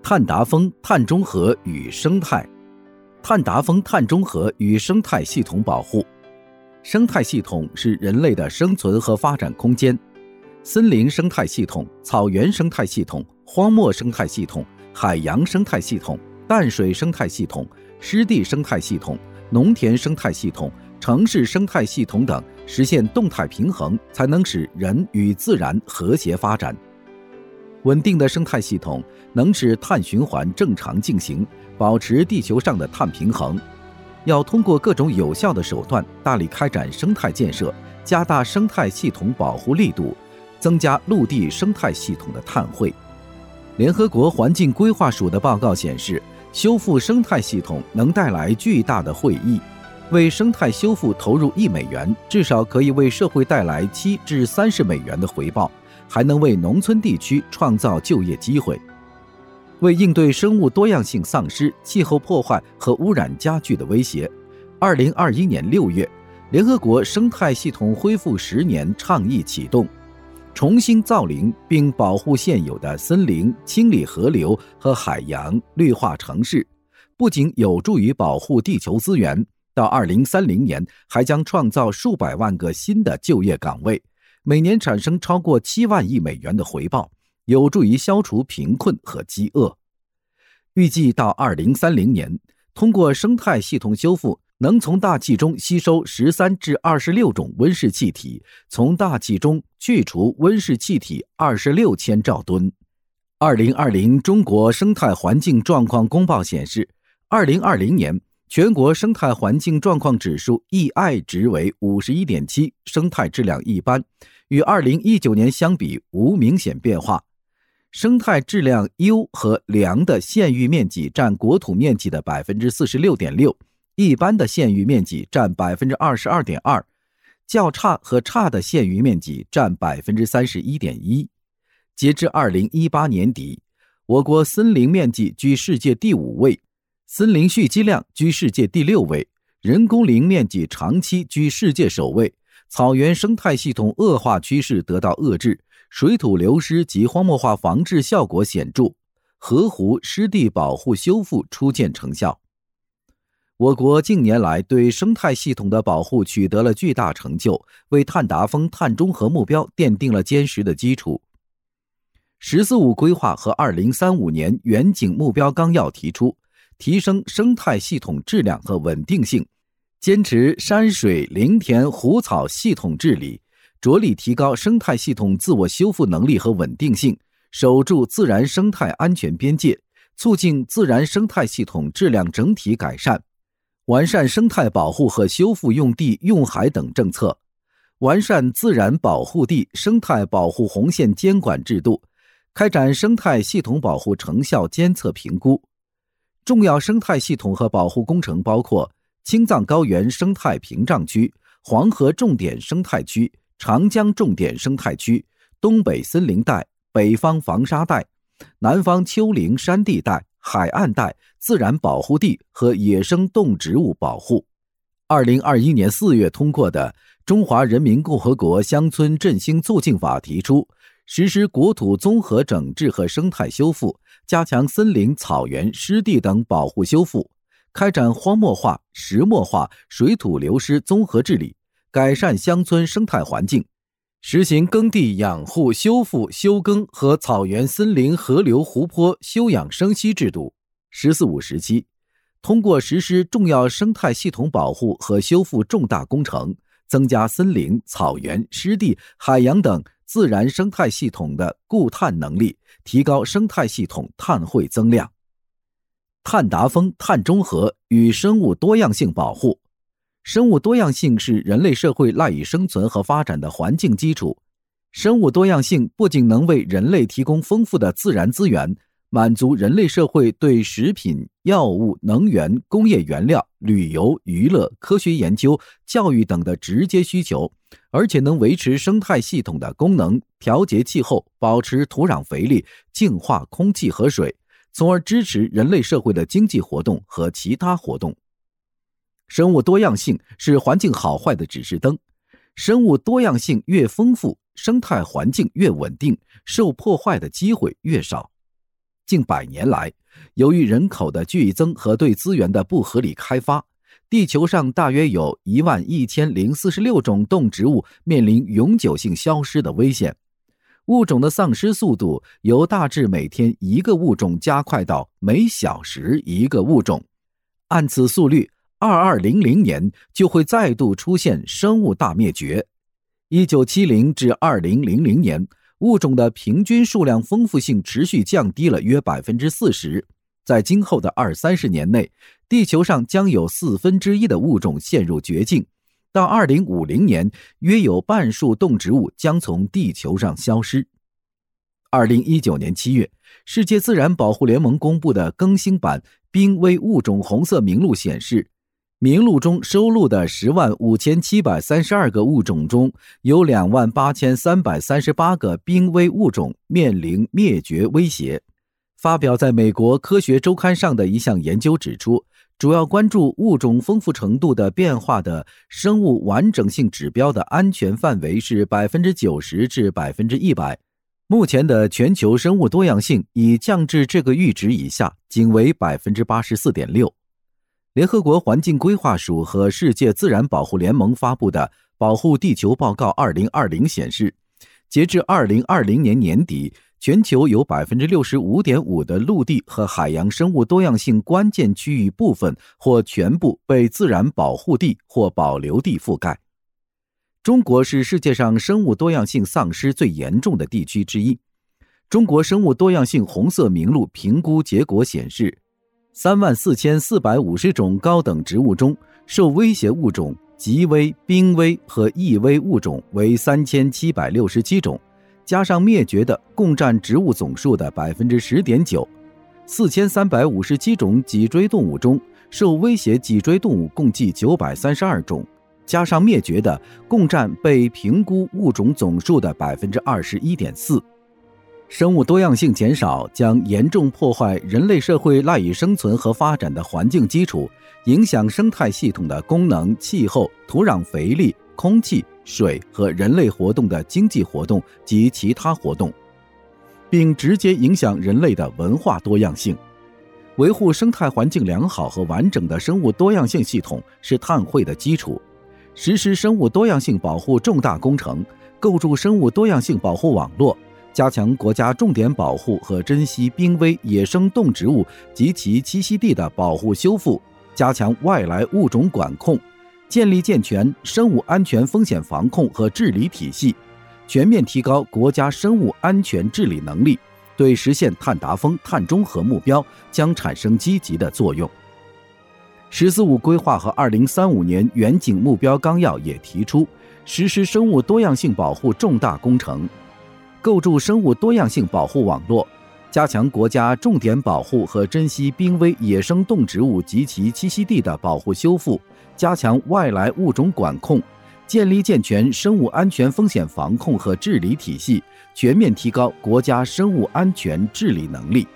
碳达峰、碳中和与生态。碳达峰、碳中和与生态系统保护。生态系统是人类的生存和发展空间。森林生态系统、草原生态系统、荒漠生态系统、海洋生态系统、淡水生态系统、湿地生态系统、农田生态系统、城市生态系统等，实现动态平衡，才能使人与自然和谐发展。稳定的生态系统能使碳循环正常进行，保持地球上的碳平衡。要通过各种有效的手段，大力开展生态建设，加大生态系统保护力度，增加陆地生态系统的碳汇。联合国环境规划署的报告显示，修复生态系统能带来巨大的惠益。为生态修复投入1美元，至少可以为社会带来7至30美元的回报，还能为农村地区创造就业机会。为应对生物多样性丧失、气候破坏和污染加剧的威胁，2021年6月，联合国生态系统恢复10年倡议启动，重新造林并保护现有的森林，清理河流和海洋，绿化城市，不仅有助于保护地球资源，到2030年还将创造数百万个新的就业岗位，每年产生超过7万亿美元的回报，有助于消除贫困和饥饿。预计到2030年，通过生态系统修复，能从大气中吸收13至26种温室气体，从大气中去除温室气体26千兆吨。2020中国生态环境状况公报显示，2020年全国生态环境状况指数 EI 值为 51.7， 生态质量一般，与2019年相比无明显变化。生态质量优和良的县域面积占国土面积的 46.6%， 一般的县域面积占 22.2%， 较差和差的县域面积占 31.1%。 截至2018年底，我国森林面积居世界第5位，森林蓄积量居世界第6位，人工林面积长期居世界首位，草原生态系统恶化趋势得到遏制，水土流失及荒漠化防治效果显著，河湖湿地保护修复初见成效。我国近年来对生态系统的保护取得了巨大成就，为碳达峰、碳中和目标奠定了坚实的基础。十四五规划和2035年远景目标纲要提出，提升生态系统质量和稳定性，坚持山水林田湖草系统治理，着力提高生态系统自我修复能力和稳定性，守住自然生态安全边界，促进自然生态系统质量整体改善，完善生态保护和修复用地用海等政策，完善自然保护地生态保护红线监管制度，开展生态系统保护成效监测评估。重要生态系统和保护工程包括青藏高原生态屏障区、黄河重点生态区、长江重点生态区、东北森林带、北方防沙带、南方丘陵山地带、海岸带、自然保护地和野生动植物保护。2021年4月通过的《中华人民共和国乡村振兴促进法》提出，实施国土综合整治和生态修复，加强森林、草原、湿地等保护修复，开展荒漠化、石漠化、水土流失综合治理，改善乡村生态环境，实行耕地养护、修复、休耕和草原、森林、河流、湖泊休养生息制度。十四五时期，通过实施重要生态系统保护和修复重大工程，增加森林、草原、湿地、海洋等自然生态系统的固碳能力，提高生态系统碳汇增量。碳达峰、碳中和与生物多样性保护。生物多样性是人类社会赖以生存和发展的环境基础。生物多样性不仅能为人类提供丰富的自然资源，满足人类社会对食品、药物、能源、工业原料、旅游、娱乐、科学研究、教育等的直接需求，而且能维持生态系统的功能，调节气候，保持土壤肥力，净化空气和水，从而支持人类社会的经济活动和其他活动。生物多样性是环境好坏的指示灯，生物多样性越丰富，生态环境越稳定，受破坏的机会越少。 近100年来，由于人口的剧增和对资源的不合理开发，地球上大约有11046种动植物面临永久性消失的危险。物种的丧失速度由大致每天1个物种加快到每小时1个物种。按此速率，2200年就会再度出现生物大灭绝。1970至2000年，物种的平均数量丰富性持续降低了约 40%。在今后的20-30年内，地球上将有1/4的物种陷入绝境。到2050年，约有半数动植物将从地球上消失。2019年7月，世界自然保护联盟公布的更新版濒危物种红色名录显示，名录中收录的105732个物种中，有28338个濒危物种面临灭绝威胁。发表在美国科学周刊上的一项研究指出，主要关注物种丰富程度的变化的生物完整性指标的安全范围是 90% 至 100%。目前的全球生物多样性已降至这个阈值以下，仅为 84.6%。联合国环境规划署和世界自然保护联盟发布的《保护地球报告2020》显示，截至2020年年底，全球有 65.5% 的陆地和海洋生物多样性关键区域部分或全部被自然保护地或保留地覆盖。中国是世界上生物多样性丧失最严重的地区之一。中国生物多样性红色名录评估结果显示，34450种高等植物中，受威胁物种、极危、濒危和易危物种为3767种，加上灭绝的共占植物总数的 10.9%。4357种脊椎动物中，受威胁脊椎动物共计932种，加上灭绝的共占被评估物种总数的 21.4%。生物多样性减少将严重破坏人类社会赖以生存和发展的环境基础，影响生态系统的功能、气候、土壤肥力、空气、水和人类活动的经济活动及其他活动，并直接影响人类的文化多样性。维护生态环境良好和完整的生物多样性系统是碳汇的基础。实施生物多样性保护重大工程，构筑生物多样性保护网络，加强国家重点保护和珍稀濒危野生动植物及其栖息地的保护修复，加强外来物种管控，建立健全生物安全风险防控和治理体系，全面提高国家生物安全治理能力，对实现碳达峰、碳中和目标将产生积极的作用。十四五规划和2035年远景目标纲要也提出，实施生物多样性保护重大工程，构筑生物多样性保护网络，加强国家重点保护和珍稀濒危野生动植物及其栖息地的保护修复，加强外来物种管控，建立健全生物安全风险防控和治理体系，全面提高国家生物安全治理能力。